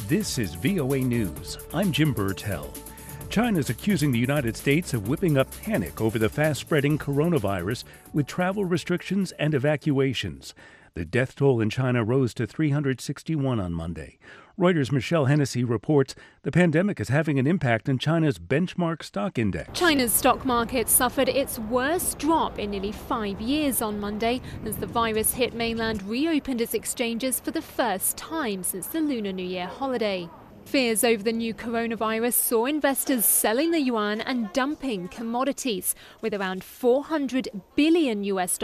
This is VOA News. I'm Jim Burtell. China is accusing the United States of whipping up panic over the fast-spreading coronavirus with travel restrictions and evacuations. The death toll in China rose to 361 on Monday. Reuters' Michelle Hennessy reports the pandemic is having an impact on China's benchmark stock index. China's stock market suffered its worst drop in nearly 5 years on Monday as the virus hit mainland reopened its exchanges for the first time since the Lunar New Year holiday. Fears over the new coronavirus saw investors selling the yuan and dumping commodities, with around $400 billion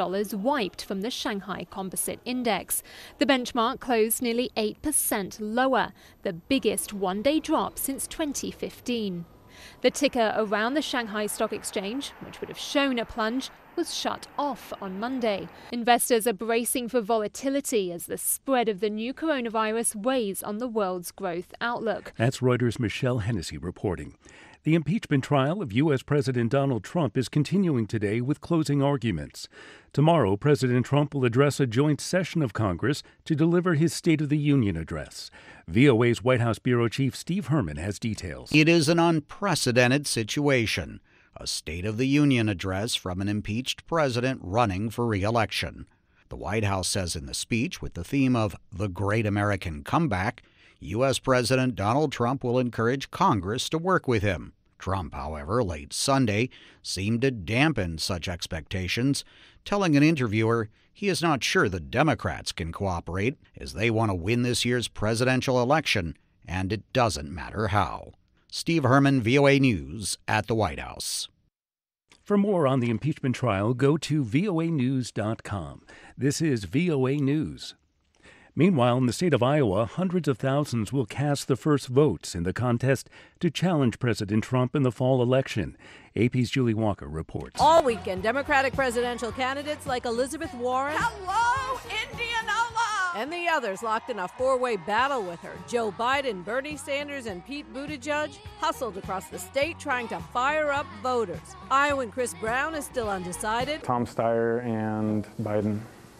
wiped from the Shanghai Composite Index. The benchmark closed nearly 8% lower, the biggest one-day drop since 2015. The ticker around the Shanghai Stock Exchange, which would have shown a plunge, was shut off on Monday. Investors are bracing for volatility as the spread of the new coronavirus weighs on the world's growth outlook. That's Reuters' Michelle Hennessy reporting. The impeachment trial of U.S. President Donald Trump is continuing today with closing arguments. Tomorrow, President Trump will address a joint session of Congress to deliver his State of the Union address. VOA's White House Bureau Chief Steve Herman has details. It is an unprecedented situation. A State of the Union address from an impeached president running for re-election. The White House says in the speech, with the theme of the Great American Comeback, U.S. President Donald Trump will encourage Congress to work with him. Trump, however, late Sunday, seemed to dampen such expectations, telling an interviewer he is not sure the Democrats can cooperate as they want to win this year's presidential election, and it doesn't matter how. Steve Herman, VOA News at the White House. For more on the impeachment trial, go to voanews.com. This is VOA News. Meanwhile, in the state of Iowa, hundreds of thousands will cast the first votes in the contest to challenge President Trump in the fall election. AP's Julie Walker reports. All weekend, Democratic presidential candidates like Elizabeth Warren, hello, Indianola, and the others locked in a four-way battle with her. Joe Biden, Bernie Sanders, and Pete Buttigieg hustled across the state trying to fire up voters. Iowan Chris Brown is still undecided. Tom Steyer and Biden.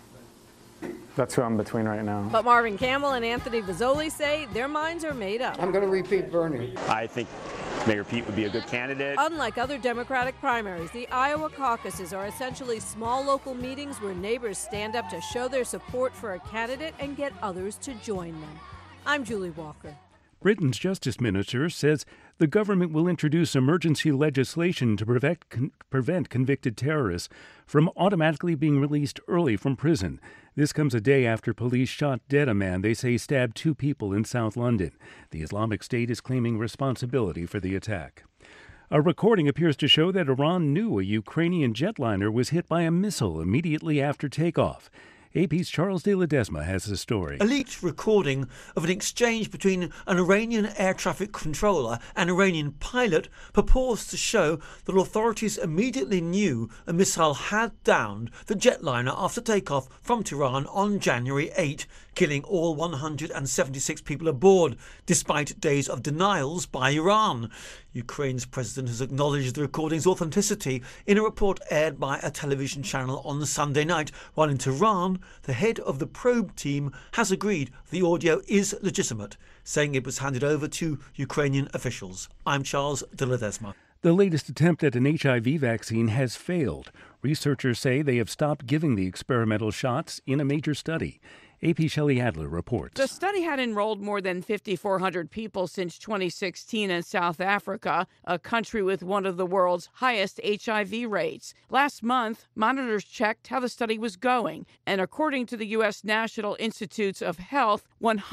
That's who I'm between right now. But Marvin Campbell and Anthony Vazzoli say their minds are made up. I'm going to repeat Bernie. I think Mayor Pete would be a good candidate. Unlike other Democratic primaries, the Iowa caucuses are essentially small local meetings where neighbors stand up to show their support for a candidate and get others to join them. I'm Julie Walker. Britain's Justice Minister says the government will introduce emergency legislation to prevent convicted terrorists from automatically being released early from prison. This comes a day after police shot dead a man they say stabbed 2 people in South London. The Islamic State is claiming responsibility for the attack. A recording appears to show that Iran knew a Ukrainian jetliner was hit by a missile immediately after takeoff. AP's Charles de Ledesma has the story. A leaked recording of an exchange between an Iranian air traffic controller and Iranian pilot purports to show that authorities immediately knew a missile had downed the jetliner after takeoff from Tehran on January 8, killing all 176 people aboard, despite days of denials by Iran. Ukraine's president has acknowledged the recording's authenticity in a report aired by a television channel on Sunday night, while in Tehran, the head of the probe team has agreed the audio is legitimate, saying it was handed over to Ukrainian officials. I'm Charles de Ledesma. The latest attempt at an HIV vaccine has failed. Researchers say they have stopped giving the experimental shots in a major study. AP Shelley Adler reports. The study had enrolled more than 5,400 people since 2016 in South Africa, a country with one of the world's highest HIV rates. Last month, monitors checked how the study was going, and according to the U.S. National Institutes of Health,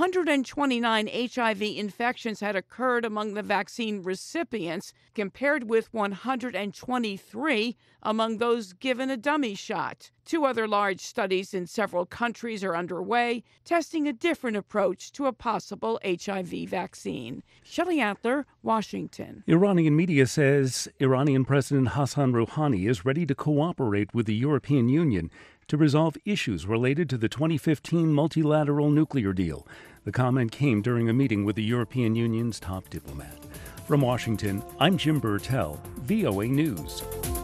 129 HIV infections had occurred among the vaccine recipients, compared with 123 among those given a dummy shot. 2 other large studies in several countries are underway, testing a different approach to a possible HIV vaccine. Shelley Adler, Washington. Iranian media says Iranian President Hassan Rouhani is ready to cooperate with the European Union to resolve issues related to the 2015 multilateral nuclear deal. The comment came during a meeting with the European Union's top diplomat. From Washington, I'm Jim Burtell, VOA News.